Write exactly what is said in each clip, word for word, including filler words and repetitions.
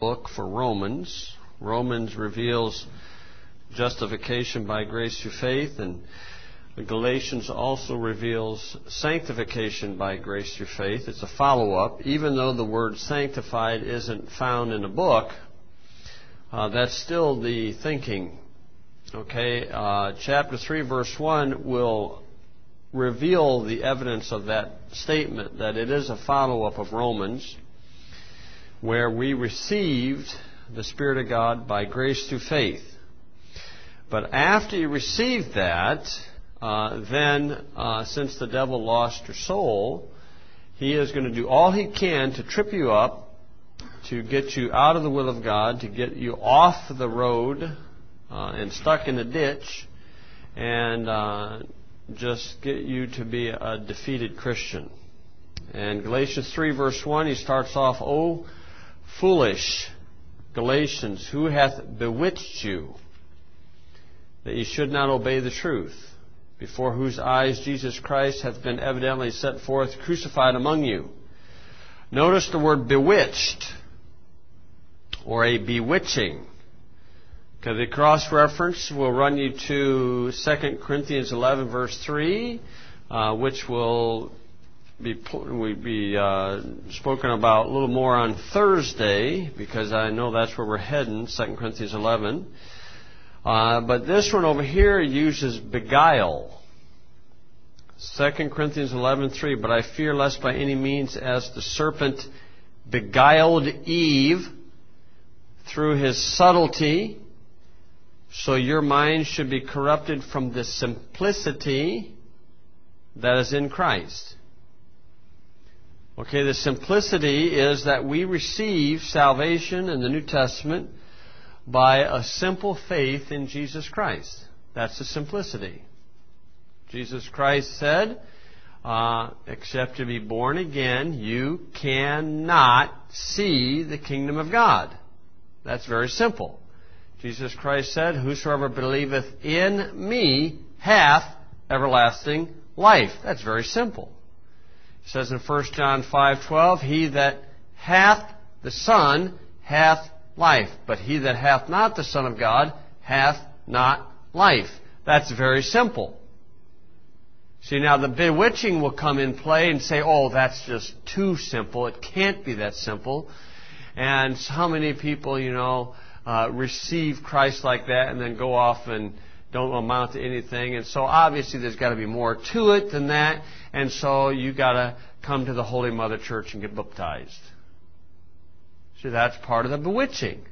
book for Romans. Romans reveals justification by grace through faith, and Galatians also reveals sanctification by grace through faith. It's a follow-up. Even though the word sanctified isn't found in the book, uh, that's still the thinking. Okay, uh, chapter three, verse one will reveal the evidence of that statement, that it is a follow-up of Romans, where we received the Spirit of God by grace through faith. But after you receive that, uh, then uh, since the devil lost your soul, he is going to do all he can to trip you up, to get you out of the will of God, to get you off the road uh, and stuck in the ditch, and uh, just get you to be a defeated Christian. And Galatians three, verse one, he starts off, "O foolish Galatians, who hath bewitched you, that ye should not obey the truth, before whose eyes Jesus Christ hath been evidently set forth, crucified among you." Notice the word bewitched, or a bewitching. Okay, the cross-reference will run you to Second Corinthians eleven, verse three, uh, which will be, will be uh, spoken about a little more on Thursday, because I know that's where we're heading, Second Corinthians eleven. Uh, but this one over here uses beguile. Second Corinthians eleven, three, "But I fear lest by any means, as the serpent beguiled Eve through his subtlety, so your mind should be corrupted from the simplicity that is in Christ." Okay, the simplicity is that we receive salvation in the New Testament by a simple faith in Jesus Christ. That's the simplicity. Jesus Christ said, uh, except to be born again, you cannot see the kingdom of God. That's very simple. Jesus Christ said, "Whosoever believeth in me hath everlasting life." That's very simple. It says in First John five, twelve, "He that hath the Son hath life, but he that hath not the Son of God hath not life." That's very simple. See, now the bewitching will come in play and say, "Oh, that's just too simple. It can't be that simple." And how many people, you know, uh, receive Christ like that and then go off and don't amount to anything? And so obviously there's got to be more to it than that. And so you got to come to the Holy Mother Church and get baptized. See, that's part of the bewitching.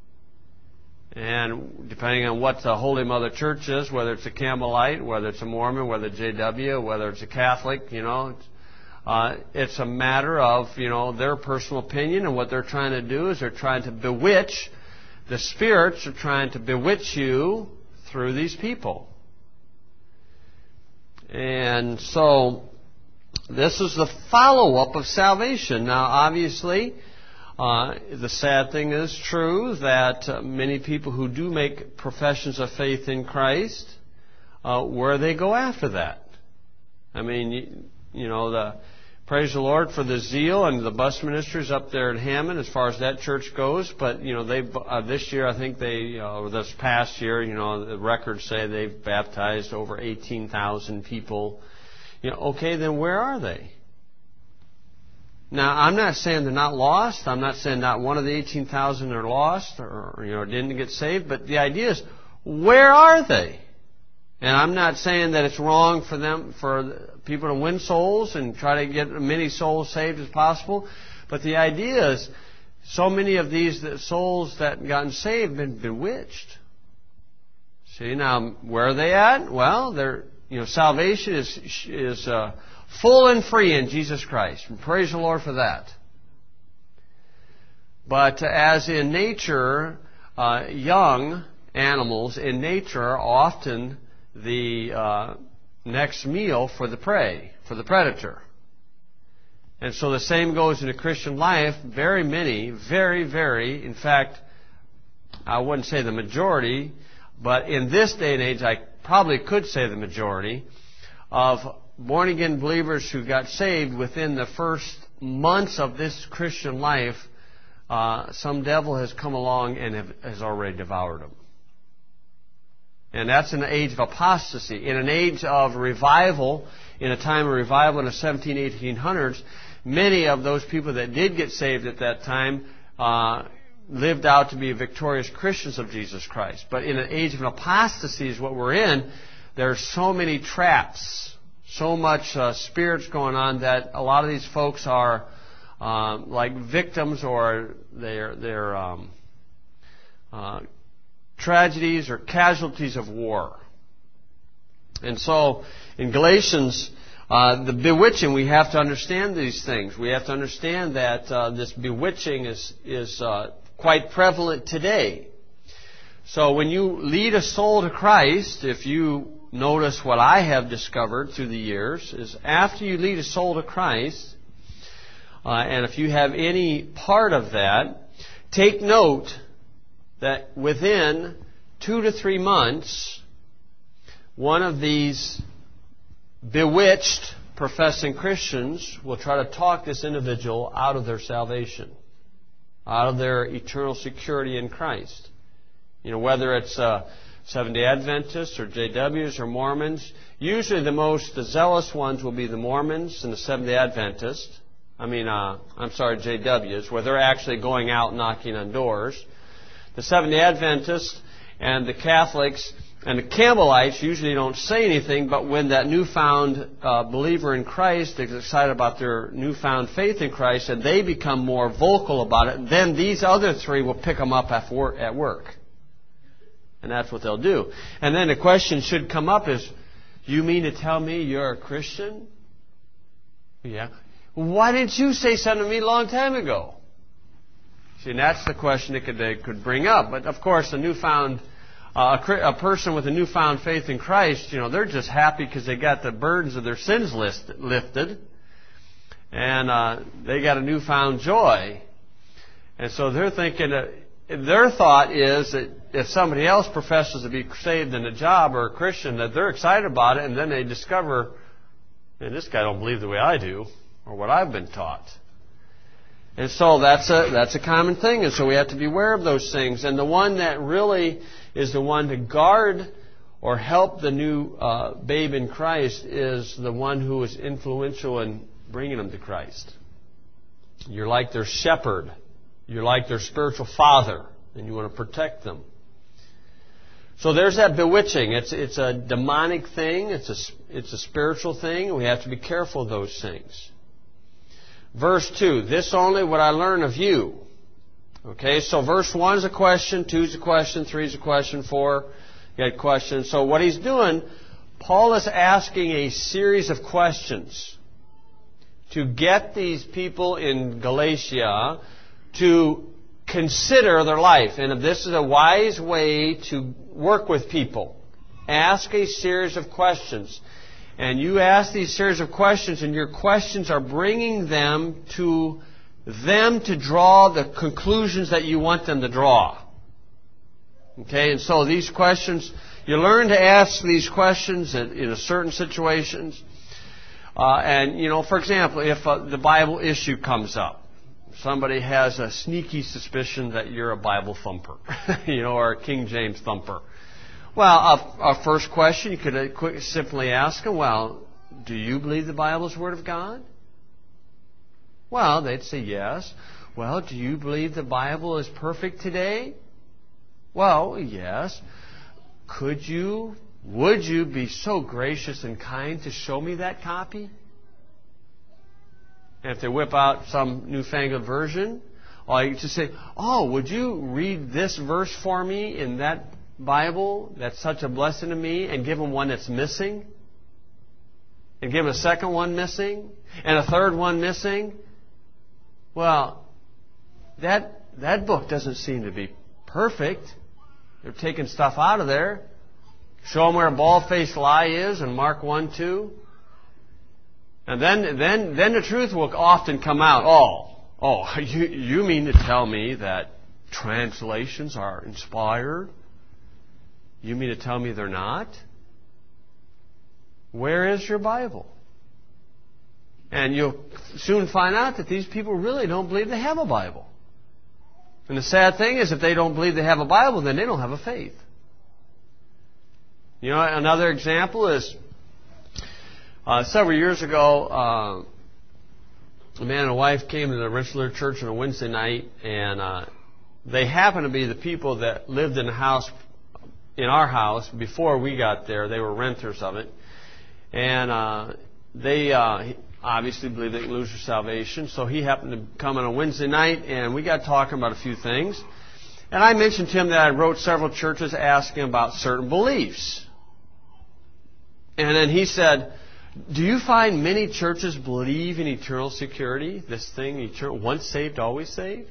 And depending on what the Holy Mother Church is, whether it's a Campbellite, whether it's a Mormon, whether it's J W, whether it's a Catholic, you know, it's, uh, it's a matter of, you know, their personal opinion. And what they're trying to do is they're trying to bewitch. The spirits are trying to bewitch you through these people. And so this is the follow-up of salvation. Now, obviously, uh, the sad thing is true that uh, many people who do make professions of faith in Christ, uh, where they go after that. I mean, you, you know, the praise the Lord for the zeal and the bus ministers up there at Hammond as far as that church goes. But, you know, they uh, this year, I think they, uh, or this past year, you know, the records say they've baptized over eighteen thousand people. You know, okay, then where are they? Now, I'm not saying they're not lost. I'm not saying not one of the eighteen thousand are lost or, you know, didn't get saved. But the idea is, where are they? And I'm not saying that it's wrong for them, for people to win souls and try to get as many souls saved as possible. But the idea is, so many of these souls that gotten saved have been bewitched. See, now, where are they at? Well, they're, you know, salvation is is uh, full and free in Jesus Christ. And praise the Lord for that. But as in nature, uh, young animals in nature are often the uh, next meal for the prey, for the predator. And so the same goes in the Christian life. Very many, very, very, in fact, I wouldn't say the majority, but in this day and age, I probably could say the majority of born-again believers who got saved within the first months of this Christian life uh, some devil has come along and have, has already devoured them. And that's in the age of apostasy. In an age of revival, in a time of revival in the seventeen, eighteen hundreds, many of those people that did get saved at that time uh, lived out to be victorious Christians of Jesus Christ. But in an age of apostasy is what we're in. There's so many traps, so much uh, spirits going on that a lot of these folks are uh, like victims, or they're they're um, uh, tragedies or casualties of war. And so in Galatians, uh, the bewitching, we have to understand these things. We have to understand that uh, this bewitching is is uh, quite prevalent today. So when you lead a soul to Christ, if you notice what I have discovered through the years, is after you lead a soul to Christ, uh, and if you have any part of that, take note that within two to three months, one of these bewitched professing Christians will try to talk this individual out of their salvation, out of their eternal security in Christ. You know, whether it's uh, Seventh-day Adventists or J Ws or Mormons, usually the most the zealous ones will be the Mormons and the Seventh-day Adventists. I mean, uh, I'm sorry, J Ws, where they're actually going out knocking on doors. The Seventh-day Adventists and the Catholics and the Campbellites usually don't say anything, but when that newfound uh, believer in Christ is excited about their newfound faith in Christ and they become more vocal about it, then these other three will pick them up at work. At work. And that's what they'll do. And then the question should come up is, you mean to tell me you're a Christian? Yeah. Why didn't you say something to me a long time ago? See, and that's the question that could, they could bring up. But, of course, a newfound, uh, a, a person with a newfound faith in Christ, you know, they're just happy because they got the burdens of their sins list, lifted. And uh, they got a newfound joy. And so they're thinking, uh, their thought is that if somebody else professes to be saved in a job or a Christian, that they're excited about it, and then they discover, man, this guy don't believe the way I do, or what I've been taught. And so that's a that's a common thing, and so we have to be aware of those things. And the one that really is the one to guard or help the new uh, babe in Christ is the one who is influential in bringing them to Christ. You're like their shepherd. You're like their spiritual father, and you want to protect them. So there's that bewitching. It's it's a demonic thing. It's a it's a spiritual thing. We have to be careful of those things. Verse two, this only would I learn of you. Okay, so verse one is a question, two is a question, three is a question, four, you got questions. So what he's doing, Paul is asking a series of questions to get these people in Galatia to consider their life. And this is a wise way to work with people. Ask a series of questions. And you ask these series of questions, and your questions are bringing them to them to draw the conclusions that you want them to draw. Okay, and so these questions, you learn to ask these questions in, in certain situations. Uh, and, you know, for example, if uh, the Bible issue comes up, somebody has a sneaky suspicion that you're a Bible thumper, you know, or a King James thumper. Well, our first question, you could quick, simply ask them, well, do you believe the Bible is the Word of God? Well, they'd say yes. Well, do you believe the Bible is perfect today? Well, yes. Could you, would you be so gracious and kind to show me that copy? And if they whip out some newfangled version, or you just say, oh, would you read this verse for me in that Bible that's such a blessing to me, and give them one that's missing, and give them a second one missing, and a third one missing. Well, that that book doesn't seem to be perfect. They're taking stuff out of there. Show them where a bald-faced lie is in Mark one two. And then then then the truth will often come out. Oh, oh, you you mean to tell me that translations are inspired? You mean to tell me they're not? Where is your Bible? And you'll soon find out that these people really don't believe they have a Bible. And the sad thing is, if they don't believe they have a Bible, then they don't have a faith. You know, another example is, uh, several years ago, uh, a man and a wife came to the Rensselaer Church on a Wednesday night, and uh, they happened to be the people that lived in the house, in our house, before we got there. They were renters of it. And uh, they uh, obviously believed they could lose their salvation, so he happened to come on a Wednesday night, and we got talking about a few things. And I mentioned to him that I wrote several churches asking about certain beliefs. And then he said, do you find many churches believe in eternal security? This thing, eternal, once saved, always saved?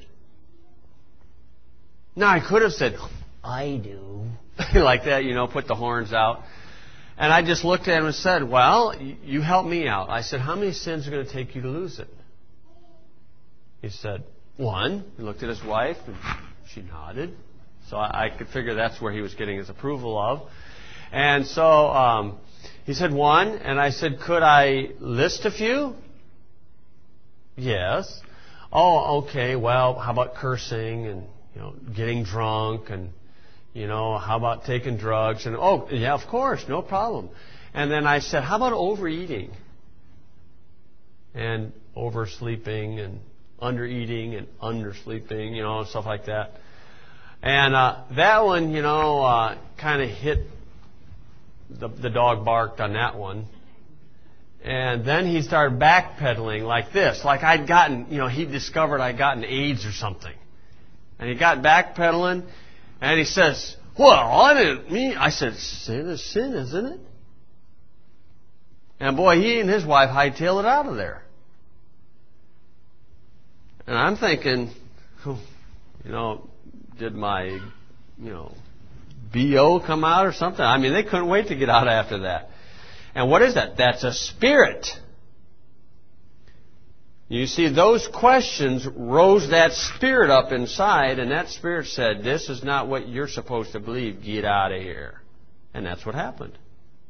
Now, I could have said, I do. Like that, you know, put the horns out. And I just looked at him and said, well, you help me out. I said, how many sins are going to take you to lose it? He said, one. He looked at his wife, and she nodded. So I, I could figure that's where he was getting his approval of. And so um, he said one, and I said, could I list a few? Yes. Oh, okay, well, how about cursing and, you know, getting drunk and, you know, how about taking drugs? And, oh, yeah, of course, no problem. And then I said, how about overeating? And oversleeping and undereating and undersleeping, you know, stuff like that. And uh, that one, you know, uh, kind of hit, the, the dog barked on that one. And then he started backpedaling like this, like I'd gotten, you know, he discovered I'd gotten AIDS or something. And he got backpedaling, and he says, well, I didn't mean, I said, sin is sin, isn't it? And boy, he and his wife hightailed it out of there. And I'm thinking, you know, did my, you know, B O come out or something? I mean, they couldn't wait to get out after that. And what is that? That's a spirit. You see, those questions rose that spirit up inside, and that spirit said, this is not what you're supposed to believe. Get out of here. And that's what happened.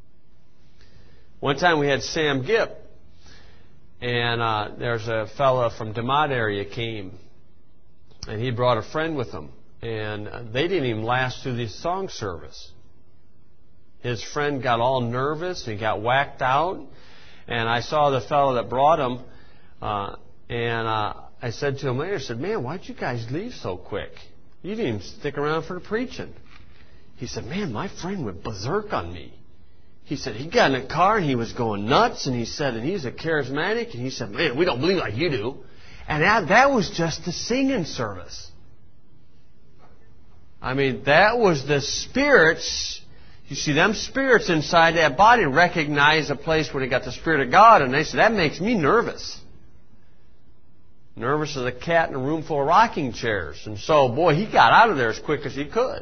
One time we had Sam Gipp, and uh, there's a fella from DeMott area came, and he brought a friend with him. And they didn't even last through the song service. His friend got all nervous, and he got whacked out. And I saw the fellow that brought him, uh, and uh, I said to him later, I said, man, why'd you guys leave so quick? You didn't even stick around for the preaching. He said, man, my friend went berserk on me. He said, he got in a car, and he was going nuts, and he said, and he's a charismatic, and he said, man, we don't believe like you do. And that, that was just the singing service. I mean, that was the spirits. You see, them spirits inside that body recognize a place where they got the Spirit of God, and they said, that makes me nervous. Nervous as a cat in a room full of rocking chairs. And so, boy, he got out of there as quick as he could.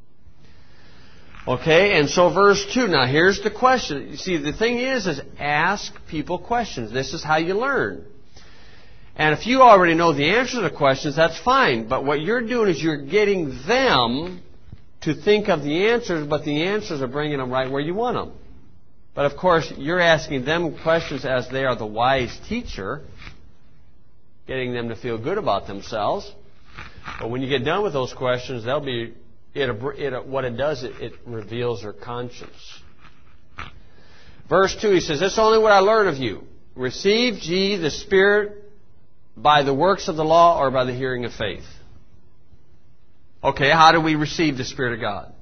Okay, and so verse two. Now, here's the question. You see, the thing is, is ask people questions. This is how you learn. And if you already know the answer to the questions, that's fine. But what you're doing is you're getting them to think of the answers, but the answers are bringing them right where you want them. But of course, you're asking them questions as they are the wise teacher, getting them to feel good about themselves. But when you get done with those questions, they'll be it. it what it does, it, it reveals their conscience. Verse two, he says, "This is only what I learned of you: received ye the Spirit by the works of the law, or by the hearing of faith?" Okay, how do we receive the Spirit of God?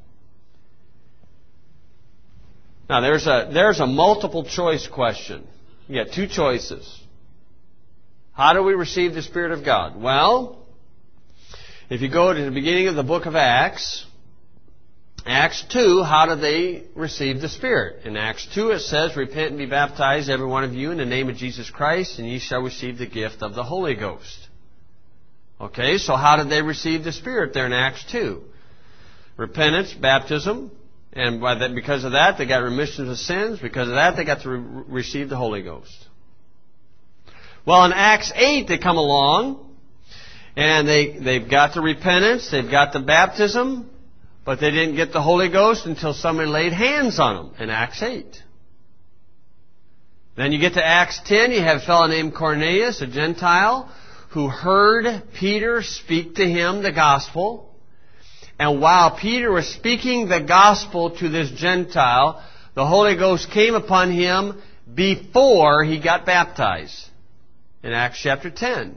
Now, there's a there's a multiple choice question. You got two choices. How do we receive the Spirit of God? Well, if you go to the beginning of the book of Acts, Acts two, how do they receive the Spirit? In Acts two it says, "Repent and be baptized, every one of you, in the name of Jesus Christ, and ye shall receive the gift of the Holy Ghost." Okay, so how did they receive the Spirit there in Acts two? Repentance, baptism, and by that, because of that they got remission of sins. Because of that they got to re- receive the Holy Ghost. Well, in Acts eight they come along, and they, they've got the repentance, they've got the baptism, but they didn't get the Holy Ghost until somebody laid hands on them in Acts eight. Then you get to Acts ten, you have a fellow named Cornelius, a Gentile, who heard Peter speak to him the gospel. And while Peter was speaking the gospel to this Gentile, the Holy Ghost came upon him before he got baptized in Acts chapter ten.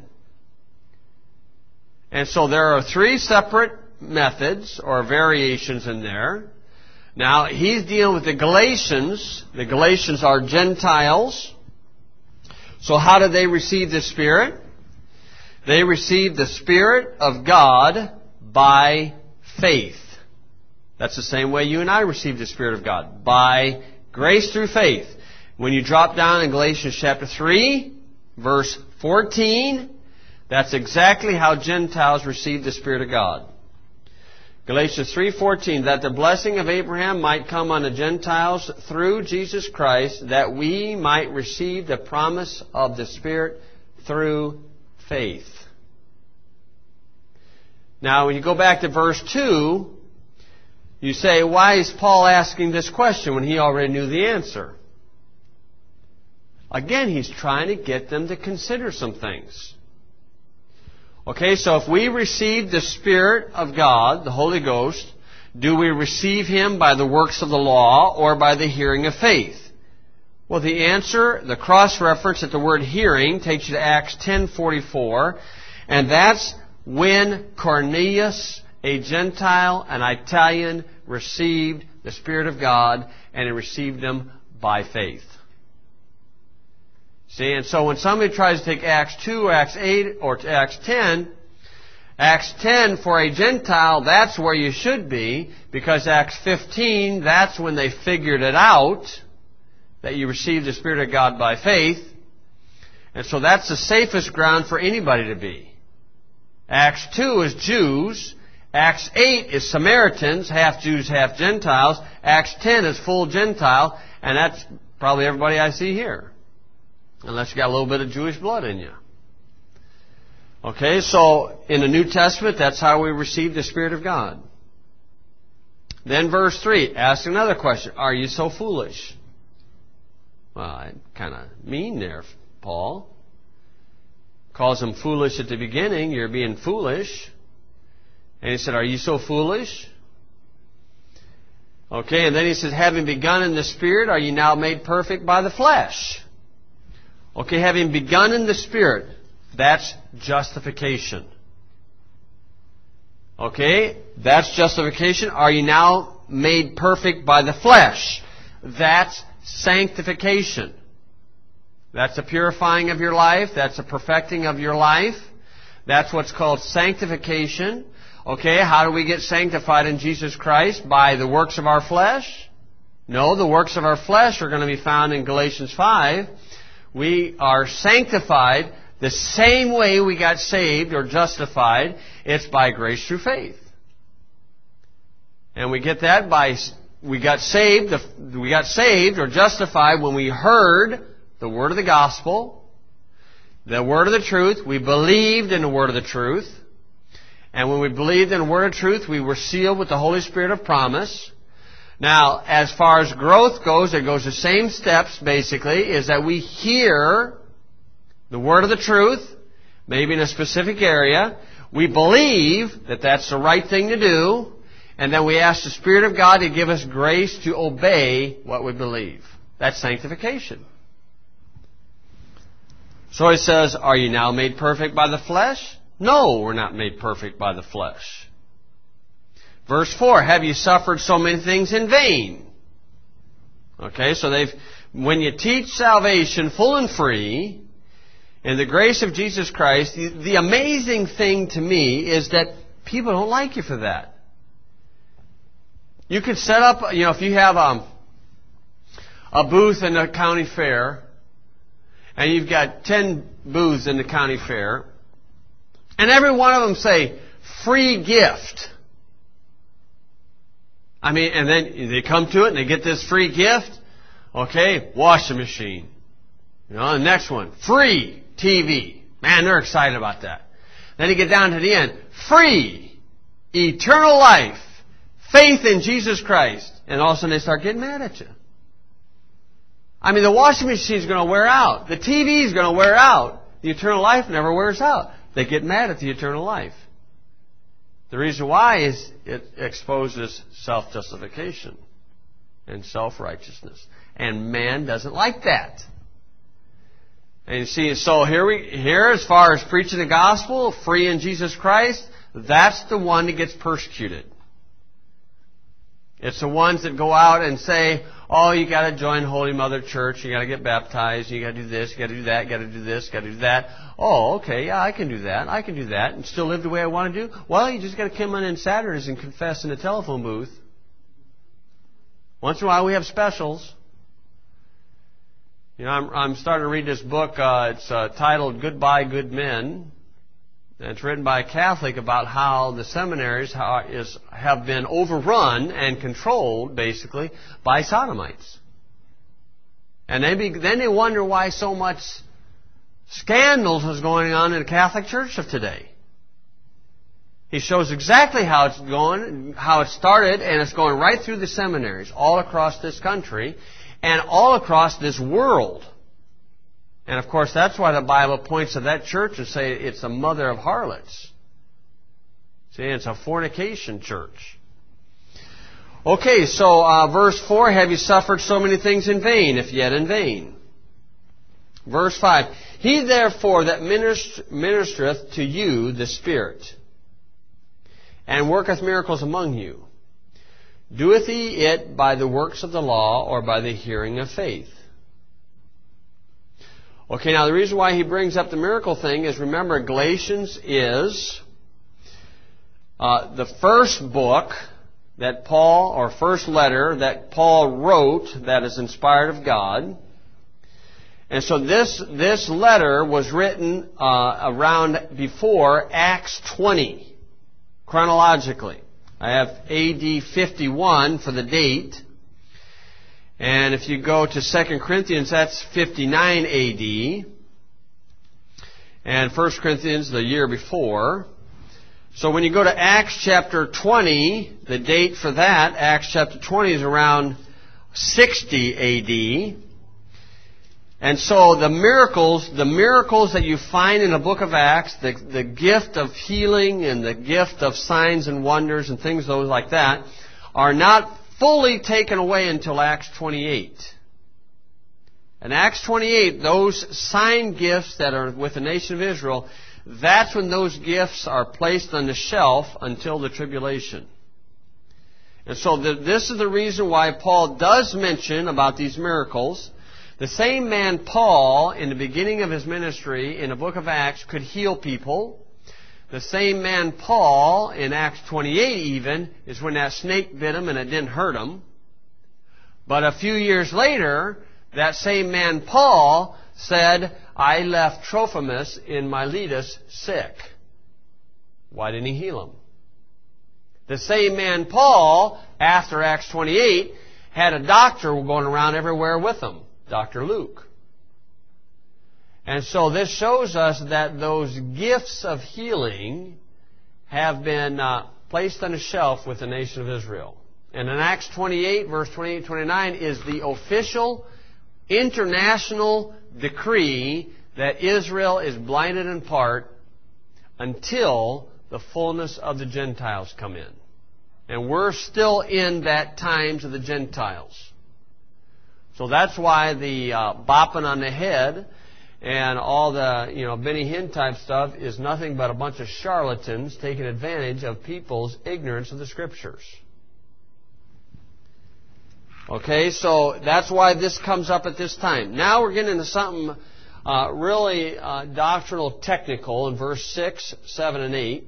And so there are three separate methods or variations in there. Now, he's dealing with the Galatians. The Galatians are Gentiles. So how did they receive the Spirit? They received the Spirit of God by faith. That's the same way you and I received the Spirit of God, by grace through faith. When you drop down in Galatians chapter three, verse fourteen, that's exactly how Gentiles received the Spirit of God. Galatians three fourteen, that the blessing of Abraham might come on the Gentiles through Jesus Christ, that we might receive the promise of the Spirit through faith. Now, when you go back to verse two, you say, why is Paul asking this question when he already knew the answer? Again, he's trying to get them to consider some things. Okay, so if we receive the Spirit of God, the Holy Ghost, do we receive Him by the works of the law or by the hearing of faith? Well, the answer, the cross-reference at the word hearing takes you to Acts ten forty-four, and that's when Cornelius, a Gentile, an Italian, received the Spirit of God, and he received Him by faith. See, and so when somebody tries to take Acts two, Acts eight, or Acts ten, Acts ten for a Gentile, that's where you should be, because Acts fifteen, that's when they figured it out, that you received the Spirit of God by faith. And so that's the safest ground for anybody to be. Acts two is Jews. Acts eight is Samaritans, half Jews, half Gentiles. Acts ten is full Gentile, and that's probably everybody I see here. Unless you got a little bit of Jewish blood in you. Okay, so in the New Testament, that's how we receive the Spirit of God. Then verse three, ask another question. Are you so foolish? Well, I kind of mean there, Paul. Calls them foolish at the beginning. You're being foolish. And he said, are you so foolish? Okay, and then he says, having begun in the Spirit, are you now made perfect by the flesh? Okay, having begun in the Spirit, that's justification. Okay, that's justification. Are you now made perfect by the flesh? That's sanctification. That's a purifying of your life. That's a perfecting of your life. That's what's called sanctification. Okay, how do we get sanctified in Jesus Christ? By the works of our flesh? No, the works of our flesh are going to be found in Galatians five. We are sanctified the same way we got saved or justified. It's by grace through faith. And we get that by, we got saved, we got saved or justified when we heard the word of the gospel, the word of the truth. We believed in the word of the truth. And when we believed in the word of truth, we were sealed with the Holy Spirit of promise. Now, as far as growth goes, it goes the same steps, basically, is that we hear the word of the truth, maybe in a specific area. We believe that that's the right thing to do, and then we ask the Spirit of God to give us grace to obey what we believe. That's sanctification. So he says, are you now made perfect by the flesh? No, we're not made perfect by the flesh. Verse four, have you suffered so many things in vain? Okay, so they've, when you teach salvation full and free, in the grace of Jesus Christ, the, the amazing thing to me is that people don't like you for that. You could set up, you know, if you have a, a booth in the county fair, and you've got ten booths in the county fair, and every one of them say, free gift. I mean, and then they come to it and they get this free gift. Okay, washing machine. You know, the next one, free T V. Man, they're excited about that. Then you get down to the end, free eternal life, faith in Jesus Christ. And all of a sudden they start getting mad at you. I mean, the washing machine is going to wear out. The T V is going to wear out. The eternal life never wears out. they get mad at the eternal life. The reason why is it exposes self-justification and self-righteousness. And man doesn't like that. And you see, so here we here as far as preaching the gospel, free in Jesus Christ, that's the one that gets persecuted. It's the ones that go out and say, oh, you got to join Holy Mother Church, you got to get baptized, you got to do this, you got to do that, you got to do this, you got to do that. Oh, okay, yeah, I can do that, I can do that, and still live the way I want to do. Well, you just got to come in on Saturdays and confess in the telephone booth. Once in a while, we have specials. You know, I'm, I'm starting to read this book. Uh, it's uh, titled "Goodbye, Good Men." And it's written by a Catholic about how the seminaries how is, have been overrun and controlled, basically, by sodomites. And they be, then they wonder why so much scandals is going on in the Catholic Church of today. He shows exactly how it's going, how it started, and it's going right through the seminaries all across this country and all across this world. And of course, that's why the Bible points to that church and say it's a mother of harlots. See, it's a fornication church. Okay, so uh, verse four, have you suffered so many things in vain, if yet in vain? Verse five, he therefore that minister, ministereth to you the Spirit, and worketh miracles among you, doeth he it by the works of the law or by the hearing of faith? Okay, now the reason why he brings up the miracle thing is, remember, Galatians is uh, the first book that Paul, or first letter that Paul wrote that is inspired of God. And so this this letter was written uh, around before Acts twenty, chronologically. I have A D fifty-one for the date. And if you go to Second Corinthians, that's fifty-nine A D. And First Corinthians, the year before. So when you go to Acts chapter twenty, the date for that, Acts chapter twenty, is around sixty A D. And so the miracles, the miracles that you find in the book of Acts, the, the gift of healing and the gift of signs and wonders and things those like that, are not fully taken away until Acts twenty-eight. In Acts twenty-eight, those sign gifts that are with the nation of Israel, that's when those gifts are placed on the shelf until the tribulation. And so the, this is the reason why Paul does mention about these miracles. The same man, Paul, in the beginning of his ministry, in the book of Acts, could heal people. The same man, Paul, in Acts twenty-eight even, is when that snake bit him and it didn't hurt him. But a few years later, that same man, Paul, said, I left Trophimus in Miletus sick. Why didn't he heal him? The same man, Paul, after Acts twenty-eight, had a doctor going around everywhere with him, Doctor Luke. And so this shows us that those gifts of healing have been uh, placed on a shelf with the nation of Israel. And in Acts twenty-eight, verse twenty-eight twenty-nine, is the official international decree that Israel is blinded in part until the fullness of the Gentiles come in. And we're still in that times of the Gentiles. So that's why the uh, bopping on the head and all the, you know, Benny Hinn type stuff is nothing but a bunch of charlatans taking advantage of people's ignorance of the Scriptures. Okay, so that's why this comes up at this time. Now we're getting into something uh, really uh, doctrinal technical in verse six, seven, and eight.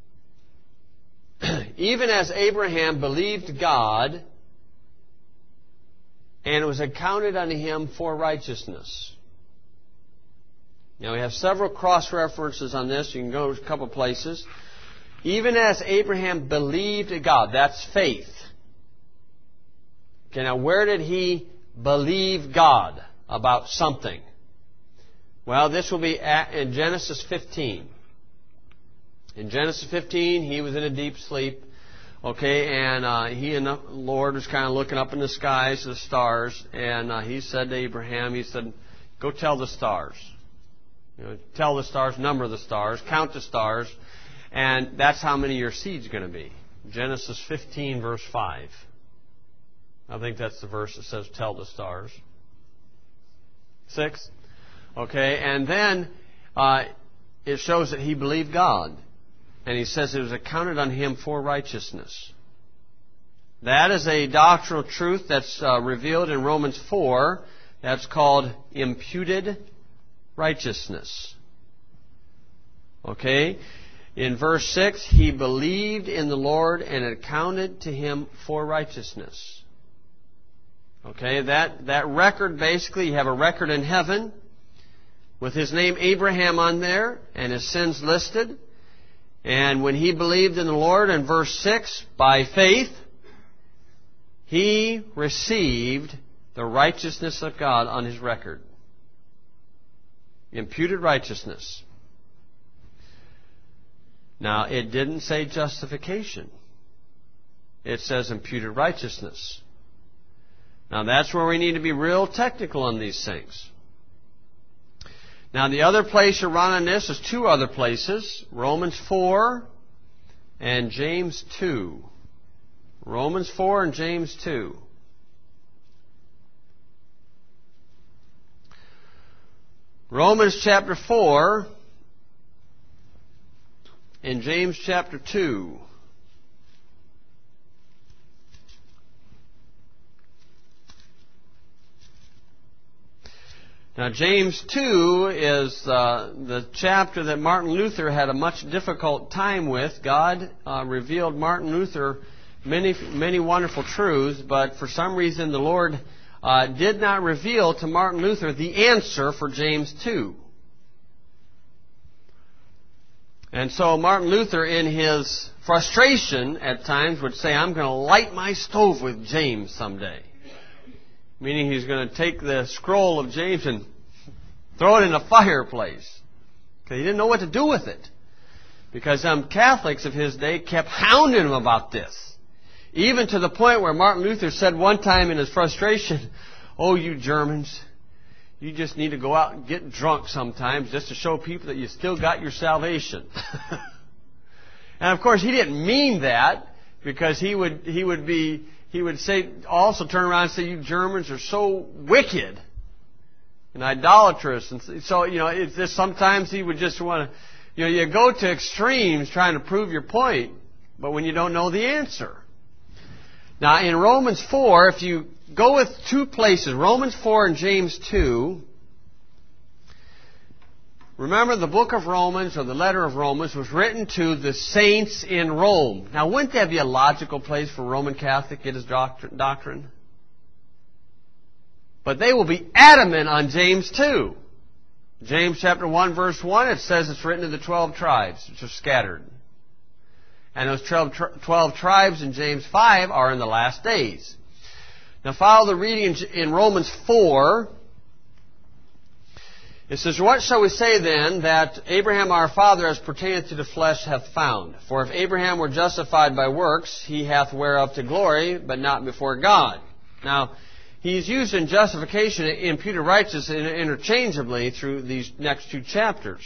Even as Abraham believed God, and it was accounted unto him for righteousness. Now we have several cross-references on this. You can go to a couple places. Even as Abraham believed God, that's faith. Okay, now where did he believe God about something? Well, this will be in Genesis fifteen. In Genesis fifteen, he was in a deep sleep. Okay, and uh, he and the Lord was kind of looking up in the skies, the stars, and uh, he said to Abraham, he said, go tell the stars. You know, tell the stars, number the stars, count the stars, and that's how many your seed's going to be. Genesis fifteen, verse five. I think that's the verse that says, tell the stars. Six. Okay, and then uh, it shows that he believed God. And he says it was accounted on him for righteousness. That is a doctrinal truth that's uh, revealed in Romans four. That's called imputed righteousness. Okay? In verse six, he believed in the Lord and it accounted to him for righteousness. Okay? That, that record, basically, you have a record in heaven with his name Abraham on there and his sins listed. And when he believed in the Lord, in verse six, by faith, he received the righteousness of God on his record. Imputed righteousness. Now, it didn't say justification. It says imputed righteousness. Now, that's where we need to be real technical on these things. Now, the other place you run on this is two other places. Romans four and James two. Romans four and James two. Romans chapter four and James chapter two. Now, James two is uh, the chapter that Martin Luther had a much difficult time with. God uh, revealed Martin Luther many, many wonderful truths, but for some reason the Lord uh, did not reveal to Martin Luther the answer for James two. And so Martin Luther, in his frustration at times, would say, I'm going to light my stove with James someday. Meaning he's going to take the scroll of James and throw it in a fireplace. Because he didn't know what to do with it. Because some Catholics of his day kept hounding him about this. Even to the point where Martin Luther said one time in his frustration, oh, you Germans, you just need to go out and get drunk sometimes just to show people that you still got your salvation. And of course he didn't mean that, because he would he would be he would say also turn around and say, you Germans are so wicked and idolatrous. And so, you know, it's just sometimes he would just want to, you know, you go to extremes trying to prove your point, but when you don't know the answer. Now, in Romans four, if you go with two places, Romans four and James two, remember the book of Romans, or the letter of Romans, was written to the saints in Rome. Now, wouldn't that be a logical place for a Roman Catholic to get his doctrine? But they will be adamant on James two. James chapter one, verse one, it says it's written to the twelve tribes, which are scattered. And those twelve, twelve tribes in James five are in the last days. Now follow the reading in Romans four. It says, what shall we say then that Abraham our father as pertaineth to the flesh hath found? For if Abraham were justified by works, he hath whereof to glory, but not before God. Now, he's used in justification and imputed righteousness interchangeably through these next two chapters.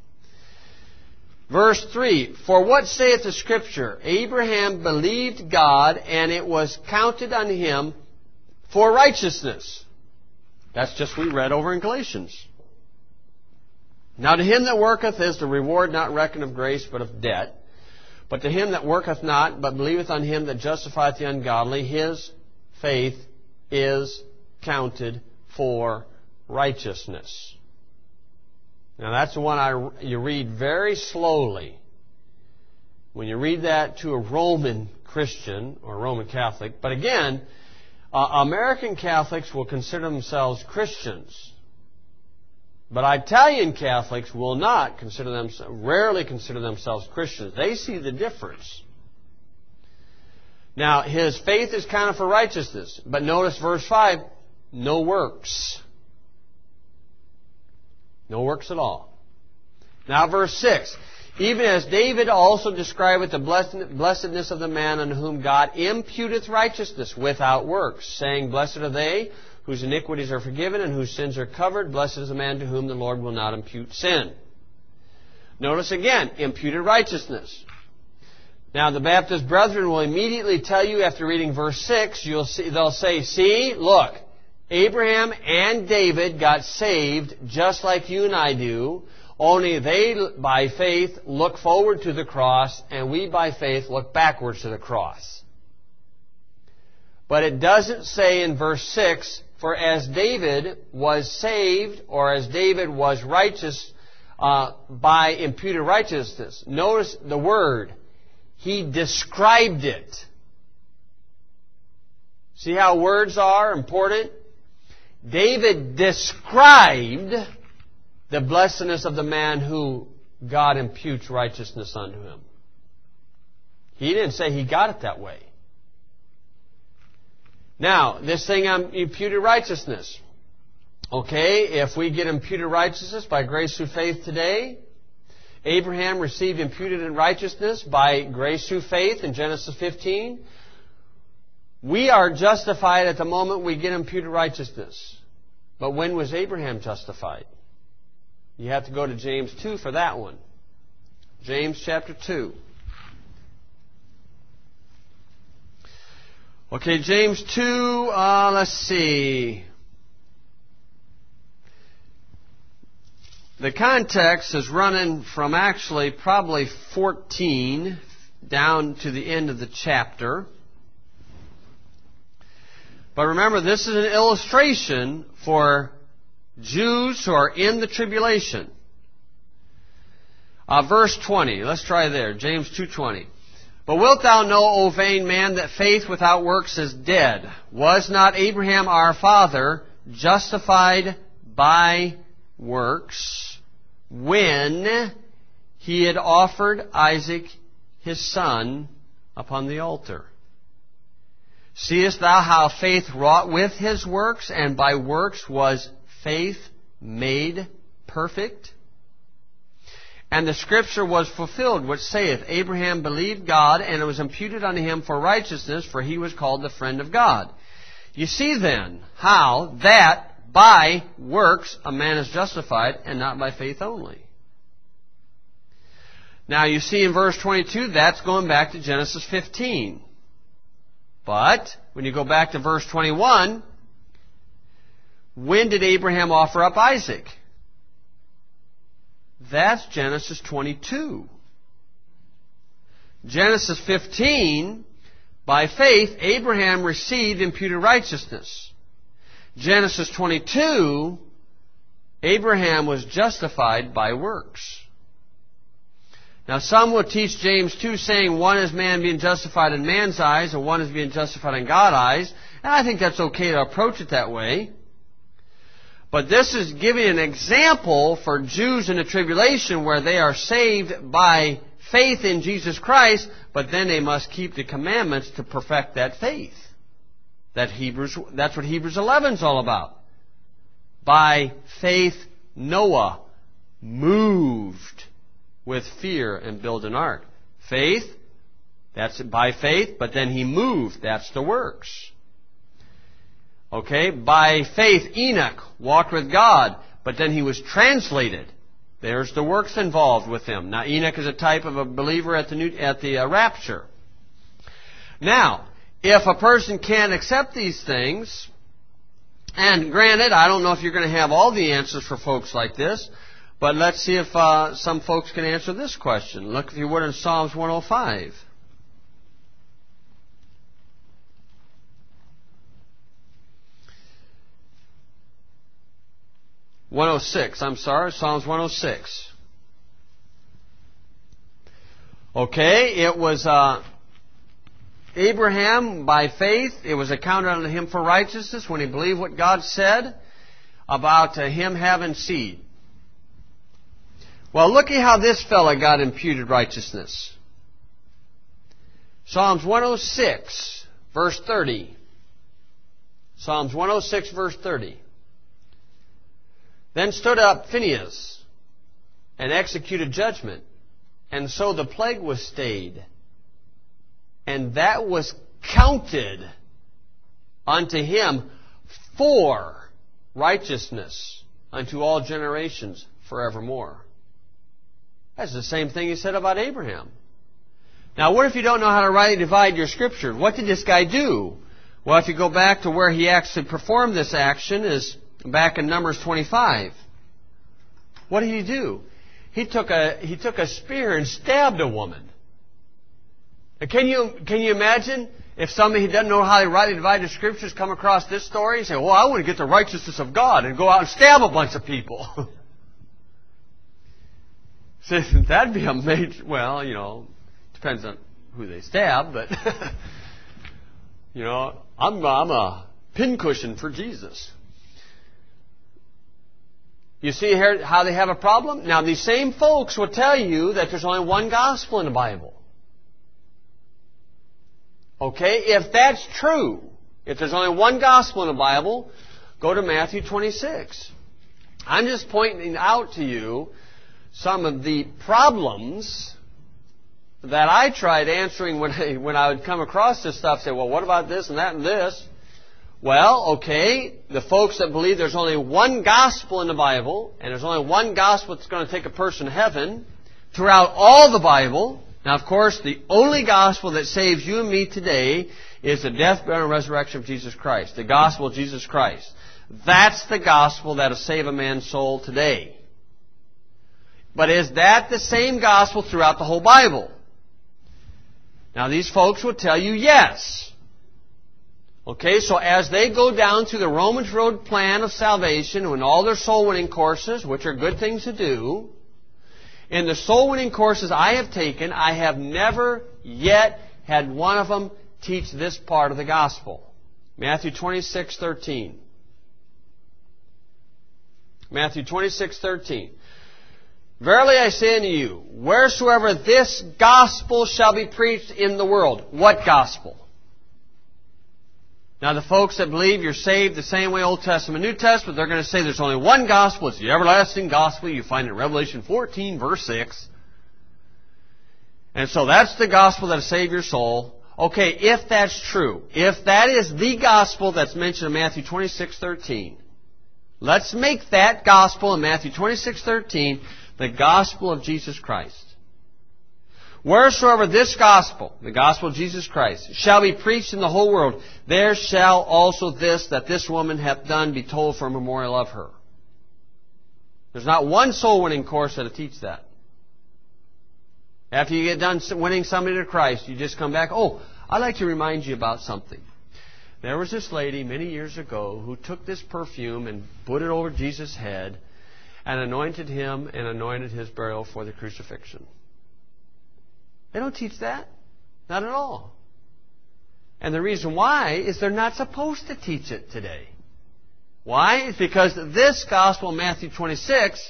Verse three, for what saith the Scripture? Abraham believed God, and it was counted unto him for righteousness. That's just what we read over in Galatians. Now to him that worketh is the reward not reckoned of grace, but of debt. But to him that worketh not, but believeth on him that justifieth the ungodly, his faith is counted for righteousness. Now that's the one I, you read very slowly. When you read that to a Roman Christian or Roman Catholic. But again, uh, American Catholics will consider themselves Christians. But Italian Catholics will not consider themselves, rarely consider themselves Christians. They see the difference. Now, his faith is counted for righteousness. But notice verse five, no works. No works at all. Now verse six, even as David also describeth the blessedness of the man unto whom God imputeth righteousness without works, saying, blessed are they whose iniquities are forgiven and whose sins are covered. Blessed is the man to whom the Lord will not impute sin. Notice again, imputed righteousness. Now, the Baptist brethren will immediately tell you after reading verse six, you'll see, they'll say, see, look, Abraham and David got saved just like you and I do, only they, by faith, look forward to the cross, and we, by faith, look backwards to the cross. But it doesn't say in verse six, for as David was saved, or as David was righteous uh, by imputed righteousness. Notice the word. He described it. See how words are important? David described the blessedness of the man who God imputes righteousness unto him. He didn't say he got it that way. Now, this thing on imputed righteousness. Okay, if we get imputed righteousness by grace through faith today, Abraham received imputed righteousness by grace through faith in Genesis fifteen. We are justified at the moment we get imputed righteousness. But when was Abraham justified? You have to go to James two for that one. James chapter two. Okay, James two, uh, let's see. The context is running from actually probably fourteen down to the end of the chapter. But remember, this is an illustration for Jews who are in the tribulation. Uh, verse twenty. Let's try there. James two twenty. But wilt thou know, O vain man, that faith without works is dead? Was not Abraham our father justified by works when he had offered Isaac his son upon the altar? Seest thou how faith wrought with his works, and by works was faith made perfect? And the scripture was fulfilled, which saith, Abraham believed God, and it was imputed unto him for righteousness, for he was called the friend of God. You see then how that by works a man is justified, and not by faith only. Now you see in verse twenty-two, that's going back to Genesis fifteen. But when you go back to verse twenty-one, when did Abraham offer up Isaac? That's Genesis twenty-two. Genesis fifteen, by faith, Abraham received imputed righteousness. Genesis twenty-two, Abraham was justified by works. Now some will teach James two saying one is man being justified in man's eyes and one is being justified in God's eyes. And I think that's okay to approach it that way. But this is giving an example for Jews in the tribulation where they are saved by faith in Jesus Christ, but then they must keep the commandments to perfect that faith. That Hebrews, that's what Hebrews eleven is all about. By faith, Noah moved with fear and built an ark. Faith, that's by faith, but then he moved. That's the works. Okay, by faith, Enoch walked with God, but then he was translated. There's the works involved with him. Now, Enoch is a type of a believer at the new, at the uh, rapture. Now, if a person can't accept these things, and granted, I don't know if you're going to have all the answers for folks like this, but let's see if uh, some folks can answer this question. Look, if you would, in Psalms one oh five. one oh six, I'm sorry, Psalms one oh six. Okay, it was uh, Abraham, by faith, it was accounted unto him for righteousness when he believed what God said about uh, him having seed. Well, look at how this fella got imputed righteousness. Psalms one oh six, verse thirty. Psalms one oh six, verse thirty. Then stood up Phinehas and executed judgment, and so the plague was stayed. And that was counted unto him for righteousness unto all generations forevermore. That's the same thing he said about Abraham. Now, what if you don't know how to rightly divide your Scripture? What did this guy do? Well, if you go back to where he actually performed this action, is back in Numbers twenty-five. What did he do? He took a he took a spear and stabbed a woman. Now, can you can you imagine if somebody who doesn't know how to rightly divide the Scriptures come across this story and say, "Well, I want to get the righteousness of God," and go out and stab a bunch of people? So that'd be a major. Well, you know, depends on who they stab, but you know, I'm I'm a pincushion for Jesus. You see here how they have a problem? Now, these same folks will tell you that there's only one gospel in the Bible. Okay? If that's true, if there's only one gospel in the Bible, go to Matthew twenty-six. I'm just pointing out to you some of the problems that I tried answering when I, when I would come across this stuff. Say, well, what about this and that and this? Well, okay, the folks that believe there's only one gospel in the Bible, and there's only one gospel that's going to take a person to heaven, throughout all the Bible. Now, of course, the only gospel that saves you and me today is the death, burial, and resurrection of Jesus Christ. The gospel of Jesus Christ. That's the gospel that will save a man's soul today. But is that the same gospel throughout the whole Bible? Now, these folks will tell you yes. Okay, so as they go down through the Romans Road plan of salvation and all their soul winning courses, which are good things to do, in the soul winning courses I have taken, I have never yet had one of them teach this part of the gospel. Matthew twenty-six thirteen. Matthew twenty-six thirteen. Verily I say unto you, wheresoever this gospel shall be preached in the world. What gospel? Now, the folks that believe you're saved the same way Old Testament, New Testament, they're going to say there's only one gospel. It's the everlasting gospel you find in Revelation fourteen, verse six. And so that's the gospel that'll save your soul. Okay, if that's true, if that is the gospel that's mentioned in Matthew twenty-six thirteen, let's make that gospel in Matthew twenty-six thirteen the gospel of Jesus Christ. Wheresoever this gospel, the gospel of Jesus Christ, shall be preached in the whole world, there shall also this that this woman hath done be told for a memorial of her. There's not one soul-winning course that'll teach that. After you get done winning somebody to Christ, you just come back, oh, I'd like to remind you about something. There was this lady many years ago who took this perfume and put it over Jesus' head and anointed him and anointed his burial for the crucifixion. They don't teach that. Not at all. And the reason why is they're not supposed to teach it today. Why? It's because this gospel in Matthew twenty-six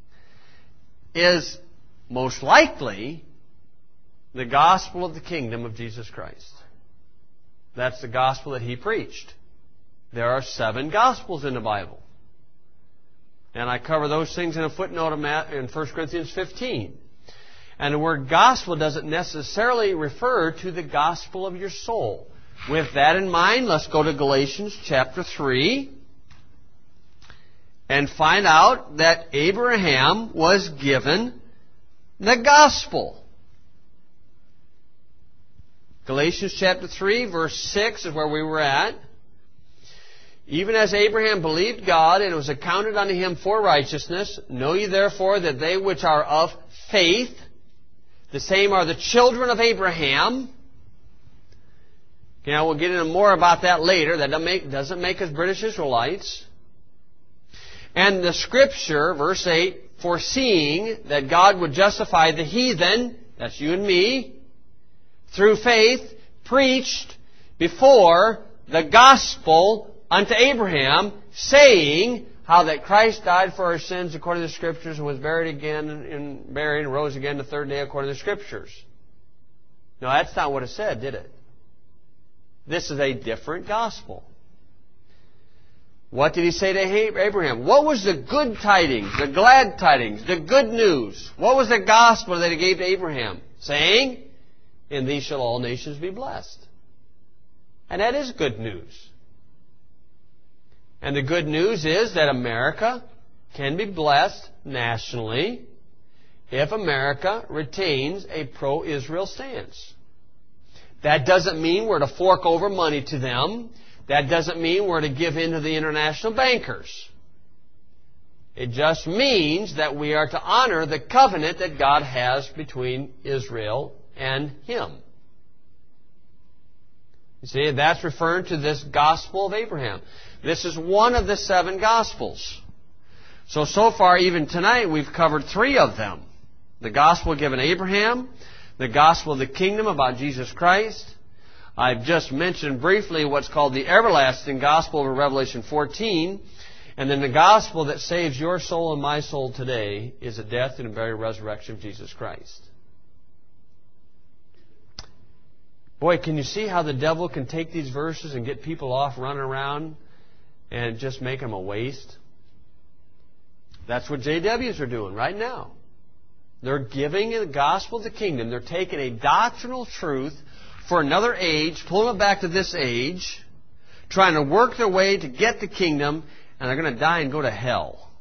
is most likely the gospel of the kingdom of Jesus Christ. That's the gospel that he preached. There are seven gospels in the Bible. And I cover those things in a footnote in First Corinthians fifteen. And the word gospel doesn't necessarily refer to the gospel of your soul. With that in mind, let's go to Galatians chapter three and find out that Abraham was given the gospel. Galatians chapter three, verse six is where we were at. Even as Abraham believed God, and it was accounted unto him for righteousness, know ye therefore that they which are of faith, the same are the children of Abraham. Now, we'll get into more about that later. That doesn't make, doesn't make us British Israelites. And the Scripture, verse eight, foreseeing that God would justify the heathen, that's you and me, through faith, preached before the gospel unto Abraham, saying how that Christ died for our sins according to the Scriptures and was buried again and buried and rose again the third day according to the Scriptures. No, that's not what it said, did it? This is a different gospel. What did he say to Abraham? What was the good tidings, the glad tidings, the good news? What was the gospel that he gave to Abraham? Saying, in thee shall all nations be blessed. And that is good news. And the good news is that America can be blessed nationally if America retains a pro-Israel stance. That doesn't mean we're to fork over money to them. That doesn't mean we're to give in to the international bankers. It just means that we are to honor the covenant that God has between Israel and Him. You see, that's referring to this gospel of Abraham. This is one of the seven gospels. So, so far, even tonight, we've covered three of them. The gospel given Abraham, the gospel of the kingdom about Jesus Christ. I've just mentioned briefly what's called the everlasting gospel of Revelation fourteen. And then the gospel that saves your soul and my soul today is the death and burial and resurrection of Jesus Christ. Boy, can you see how the devil can take these verses and get people off running around and just make them a waste? That's what J Ws are doing right now. They're giving the gospel of the kingdom. They're taking a doctrinal truth for another age, pulling it back to this age, trying to work their way to get the kingdom, and they're going to die and go to hell.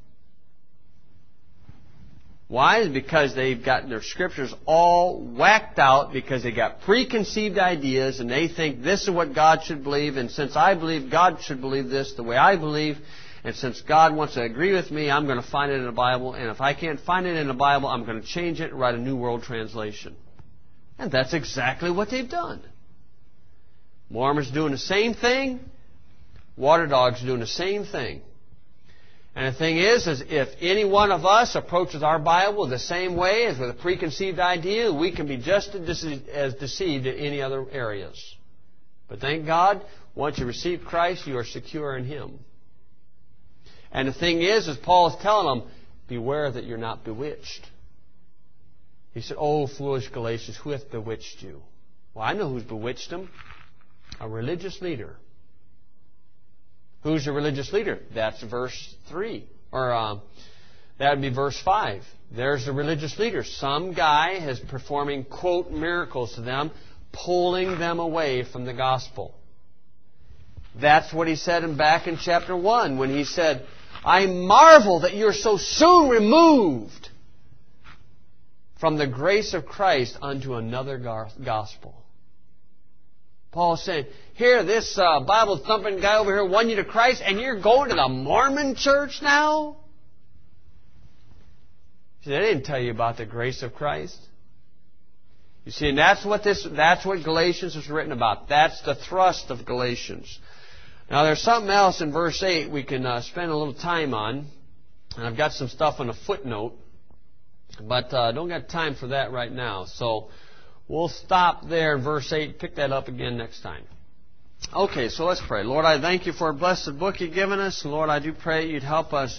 Why? Because they've got their scriptures all whacked out because they got preconceived ideas and they think this is what God should believe, and since I believe God should believe this the way I believe, and since God wants to agree with me, I'm going to find it in the Bible, and if I can't find it in the Bible, I'm going to change it and write a New World Translation. And that's exactly what they've done. Mormons doing the same thing. Water dogs doing the same thing. And the thing is, is if any one of us approaches our Bible the same way as with a preconceived idea, we can be just as deceived in any other areas. But thank God, once you receive Christ, you are secure in Him. And the thing is, as Paul is telling them, beware that you're not bewitched. He said, "Oh, foolish Galatians, who hath bewitched you?" Well, I know who's bewitched them. A religious leader. Who's a religious leader? That's verse three. Or um, that would be verse five. There's the religious leader. Some guy is performing, quote, miracles to them, pulling them away from the gospel. That's what he said in back in chapter one when he said, "I marvel that you're so soon removed from the grace of Christ unto another gospel." Paul's saying, here, this uh, Bible-thumping guy over here won you to Christ, and you're going to the Mormon church now? See, they didn't tell you about the grace of Christ. You see, and that's what this, that's what Galatians is written about. That's the thrust of Galatians. Now, there's something else in verse eight we can uh, spend a little time on. And I've got some stuff on a footnote. But I uh, don't got time for that right now. So we'll stop there in verse eight. Pick that up again next time. Okay, so let's pray. Lord, I thank you for a blessed book you've given us. Lord, I do pray you'd help us